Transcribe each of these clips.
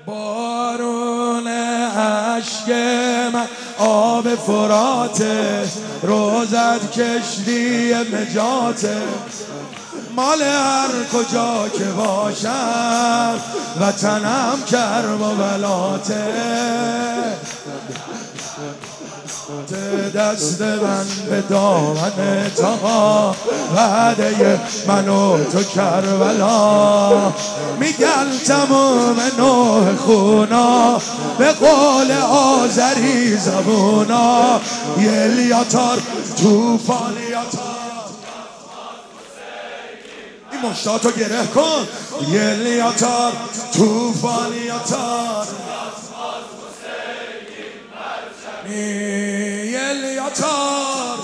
بارون اشک من آب فراته، روزت کشتی نجاته، مال هر کجا که باشم وطنم کرب و بلاته. دست من به دامن تا وعده من و تو کربلا، میگن تمام نوح خونا به قول آذری زبونا، یلیاتار توفانیاتار این مشتاتو گره کن، یلیاتار توفانیاتار یلیاتار.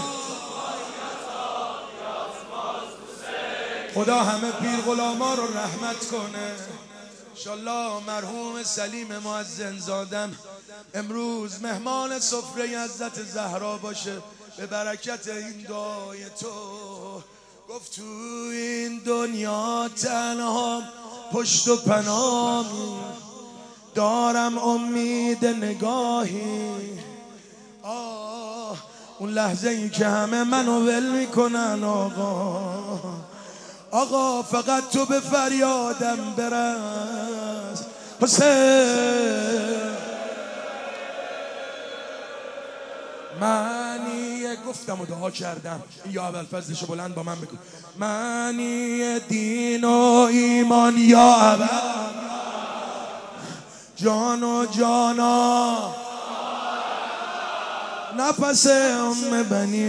خدا همه پیر غلاما رو رحمت کنه. انشالله مرحوم سلیم مؤذن زادم امروز مهمان سفره حضرت زهرا باشه به برکت این دعای تو. گفت تو این دنیا تنها پشت و پناهی، دارم امید نگاهی. اون لحظه ای که همه منو ول میکنن آقا فقط تو به فریادم برس حسین. معنی گفتم و دعا کردم، یا ابوالفضلشو بلند با من بگو. معنی دین و ایمان یا ابوالفضل، جان و جانا نفس ام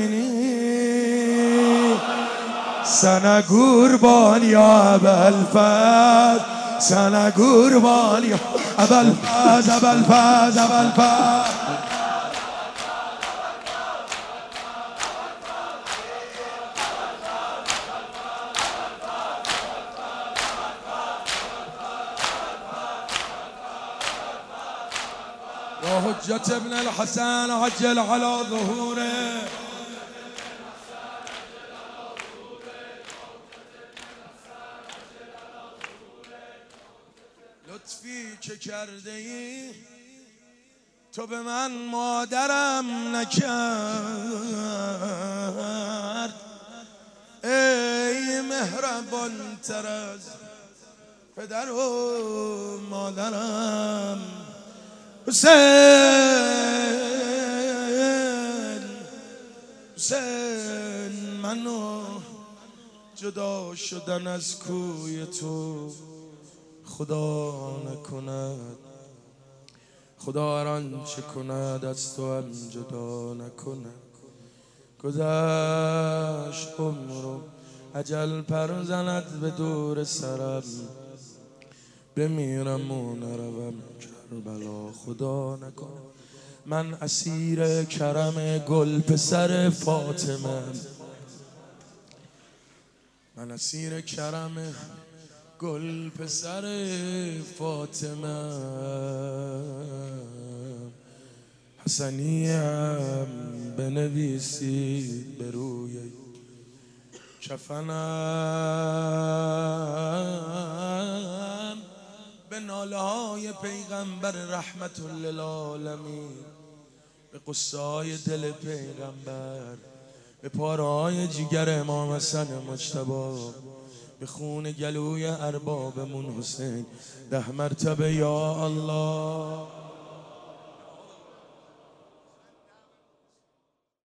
بنینی، سنه قربان یا ابوالفضل، سنه قربان یا ابوالفضل، ابوالفضل، ابوالفضل. يا حجة ابن الحسن عجل على ظهوره. لطفی که کرده ای تو به من مادرم نکرد، ای مهربان تر از پدر و مادرم. حسین حسین منو جدا شدن از کوی تو خدا نکند، خدا هر آنچه کند از تو هم جدا نکند. گذشت عمرم اجل پر زند به دور سرم، بمیرم و نروم کربلا خدا نکنه. من اسیر کرم گل پسر فاطمه، من اسیر کرم گل پسر فاطمه، حسنیم بنویسید به روی کفنم، به ناله های پیغمبر رحمت للعالمین، به قصه های دل پیغمبر، به پاره های جگر امام حسن مجتبی، به خون گلوی اربابمون حسین 10 مرتبه یا الله.